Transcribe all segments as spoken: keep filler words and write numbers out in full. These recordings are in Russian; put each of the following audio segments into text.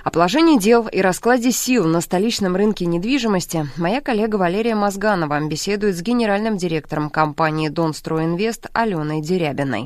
О положении дел и раскладе сил на столичном рынке недвижимости моя коллега Валерия Мозганова беседует с генеральным директором компании «Донстройинвест» Аленой Дерябиной.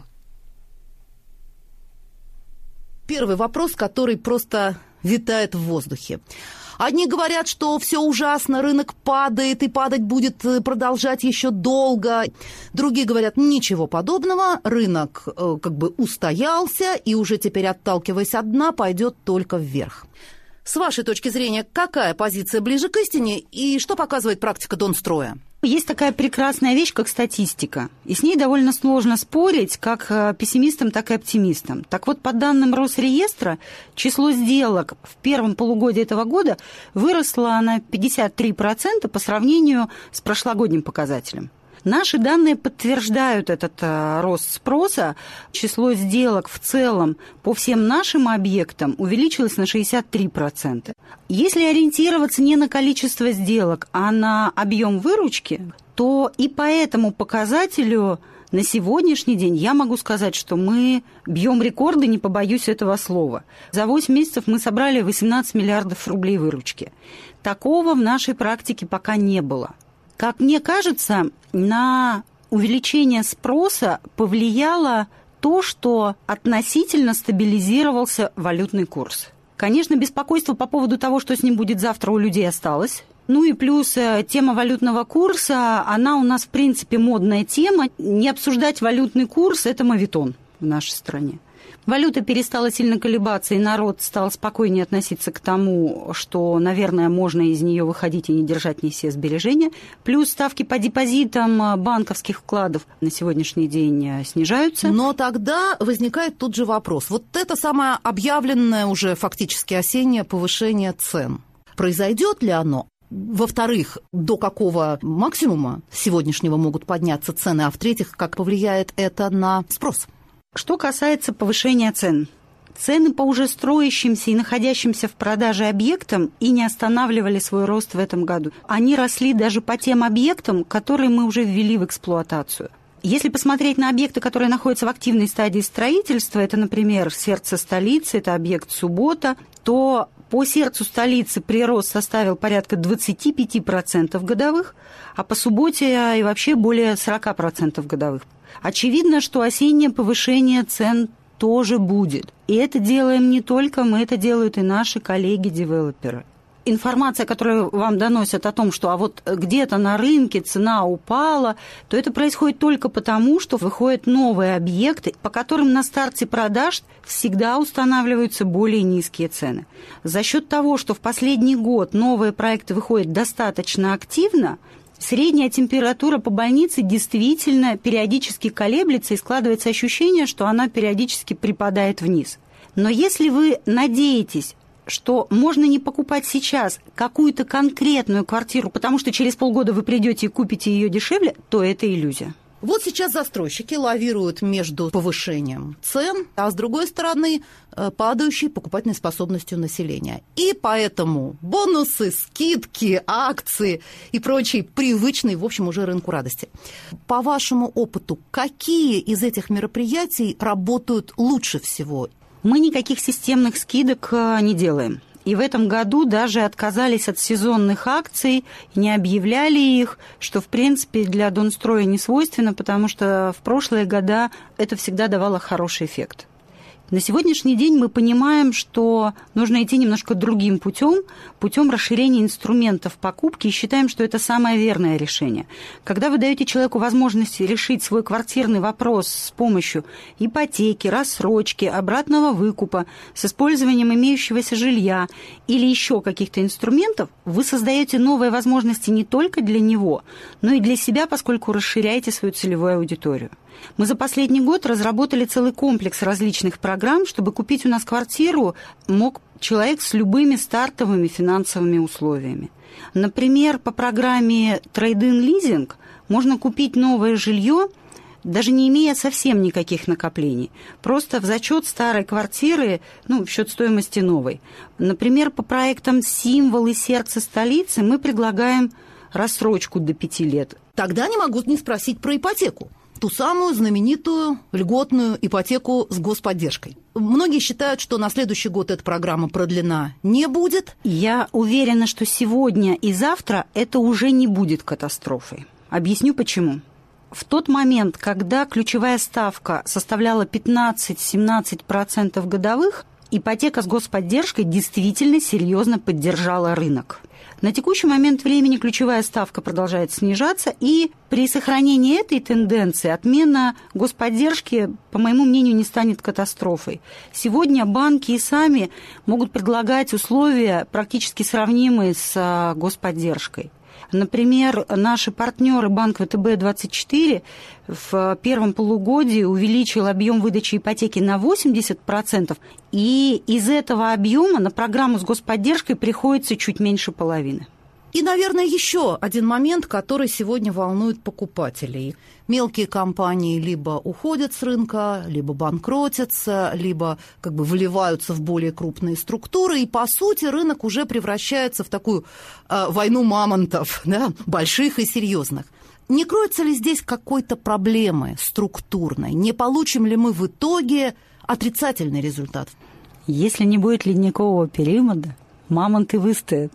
Первый вопрос, который просто витает в воздухе. Одни говорят, что все ужасно, рынок падает и падать будет продолжать еще долго. Другие говорят, ничего подобного, рынок э, как бы устоялся и уже теперь, отталкиваясь от дна, пойдет только вверх. С вашей точки зрения, какая позиция ближе к истине и что показывает практика Донстроя? Есть такая прекрасная вещь, как статистика, и с ней довольно сложно спорить как пессимистам, так и оптимистам. Так вот, по данным Росреестра, число сделок в первом полугодии этого года выросло на пятьдесят три процента по сравнению с прошлогодним показателем. Наши данные подтверждают этот э, рост спроса. Число сделок в целом по всем нашим объектам увеличилось на шестьдесят три процента. Если ориентироваться не на количество сделок, а на объем выручки, то и по этому показателю на сегодняшний день я могу сказать, что мы бьем рекорды, не побоюсь этого слова. За восемь месяцев мы собрали восемнадцать миллиардов рублей выручки. Такого в нашей практике пока не было. Как мне кажется, на увеличение спроса повлияло то, что относительно стабилизировался валютный курс. Конечно, беспокойство по поводу того, что с ним будет завтра, у людей осталось. Ну и плюс тема валютного курса, она у нас, в принципе, модная тема. Не обсуждать валютный курс – это моветон в нашей стране. Валюта перестала сильно колебаться, и народ стал спокойнее относиться к тому, что, наверное, можно из нее выходить и не держать не все сбережения. Плюс ставки по депозитам банковских вкладов на сегодняшний день снижаются. Но тогда возникает тут же вопрос. Вот это самое объявленное уже фактически осеннее повышение цен. Произойдет ли оно? Во-вторых, до какого максимума сегодняшнего могут подняться цены? А в-третьих, как повлияет это на спрос? Что касается повышения цен. Цены по уже строящимся и находящимся в продаже объектам и не останавливали свой рост в этом году. Они росли даже по тем объектам, которые мы уже ввели в эксплуатацию. Если посмотреть на объекты, которые находятся в активной стадии строительства, это, например, сердце столицы, это объект Суббота, то по сердцу столицы прирост составил порядка двадцать пять процентов годовых, а по Субботе и вообще более сорок процентов годовых. Очевидно, что осеннее повышение цен тоже будет. И это делаем не только мы, это делают и наши коллеги-девелоперы. Информация, которую вам доносят о том, что а вот где-то на рынке цена упала, то это происходит только потому, что выходят новые объекты, по которым на старте продаж всегда устанавливаются более низкие цены. За счет того, что в последний год новые проекты выходят достаточно активно, средняя температура по больнице действительно периодически колеблется, и складывается ощущение, что она периодически припадает вниз. Но если вы надеетесь, что можно не покупать сейчас какую-то конкретную квартиру, потому что через полгода вы придете и купите ее дешевле, то это иллюзия. Вот сейчас застройщики лавируют между повышением цен, а с другой стороны падающей покупательной способностью населения. И поэтому бонусы, скидки, акции и прочие привычные, в общем, уже рынку радости. По вашему опыту, какие из этих мероприятий работают лучше всего? Мы никаких системных скидок не делаем. И в этом году даже отказались от сезонных акций, не объявляли их, что, в принципе, для Донстроя не свойственно, потому что в прошлые года это всегда давало хороший эффект. На сегодняшний день мы понимаем, что нужно идти немножко другим путем, путем расширения инструментов покупки, и считаем, что это самое верное решение. Когда вы даете человеку возможность решить свой квартирный вопрос с помощью ипотеки, рассрочки, обратного выкупа, с использованием имеющегося жилья или еще каких-то инструментов, вы создаете новые возможности не только для него, но и для себя, поскольку расширяете свою целевую аудиторию. Мы за последний год разработали целый комплекс различных программ, чтобы купить у нас квартиру мог человек с любыми стартовыми финансовыми условиями. Например, по программе Trade-in Leasing можно купить новое жилье, даже не имея совсем никаких накоплений, просто в зачет старой квартиры, ну, в счет стоимости новой. Например, по проектам «Символ» и «Сердце столицы» мы предлагаем рассрочку до пяти лет. Тогда не могу не спросить про ипотеку. ту самую знаменитую льготную ипотеку с господдержкой. Многие считают, что на следующий год эта программа продлена не будет. Я уверена, что сегодня и завтра это уже не будет катастрофой. Объясню почему. В тот момент, когда ключевая ставка составляла пятнадцать-семнадцать процентов годовых, ипотека с господдержкой действительно серьезно поддержала рынок. На текущий момент времени ключевая ставка продолжает снижаться, и при сохранении этой тенденции отмена господдержки, по моему мнению, не станет катастрофой. Сегодня банки и сами могут предлагать условия, практически сравнимые с господдержкой. Например, наши партнеры банк вэ тэ бэ двадцать четыре в первом полугодии увеличил объем выдачи ипотеки на восемьдесят процентов, и из этого объема на программу с господдержкой приходится чуть меньше половины. И, наверное, еще один момент, который сегодня волнует покупателей. Мелкие компании либо уходят с рынка, либо банкротятся, либо как бы вливаются в более крупные структуры. И, по сути, рынок уже превращается в такую э, войну мамонтов, да, больших и серьезных. Не кроется ли здесь какой-то проблемы структурной? Не получим ли мы в итоге отрицательный результат? Если не будет ледникового периода, мамонты выстоят.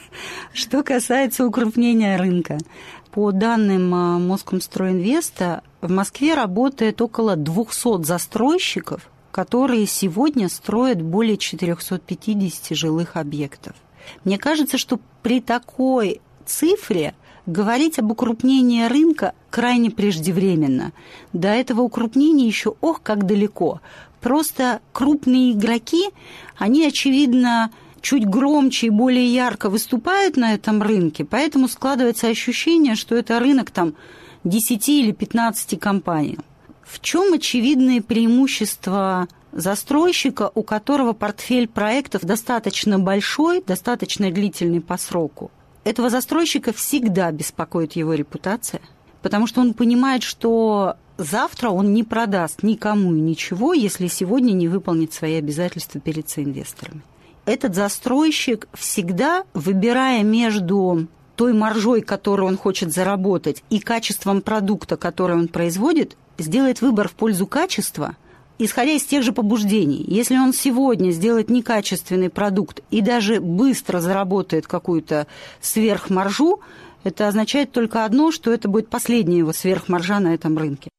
Что касается укрупнения рынка, по данным Москомстройинвеста, в Москве работает около двухсот застройщиков, которые сегодня строят более четырехсот пятидесяти жилых объектов. Мне кажется, что при такой цифре говорить об укрупнении рынка крайне преждевременно. До этого укрупнения еще ох, как далеко. Просто крупные игроки, они, очевидно, чуть громче и более ярко выступают на этом рынке, поэтому складывается ощущение, что это рынок там десяти или пятнадцати компаний. В чем очевидное преимущество застройщика, у которого портфель проектов достаточно большой, достаточно длительный по сроку? Этого застройщика всегда беспокоит его репутация, потому что он понимает, что завтра он не продаст никому и ничего, если сегодня не выполнит свои обязательства перед соинвесторами. Этот застройщик всегда, выбирая между той маржой, которую он хочет заработать, и качеством продукта, который он производит, сделает выбор в пользу качества, исходя из тех же побуждений. Если он сегодня сделает некачественный продукт и даже быстро заработает какую-то сверхмаржу, это означает только одно, что это будет последняя его сверхмаржа на этом рынке.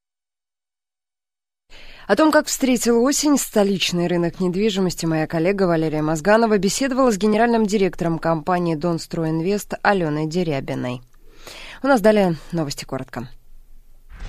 О том, как встретил осень столичный рынок недвижимости, моя коллега Валерия Мозганова беседовала с генеральным директором компании «Донстройинвест» Аленой Дерябиной. У нас далее новости коротко.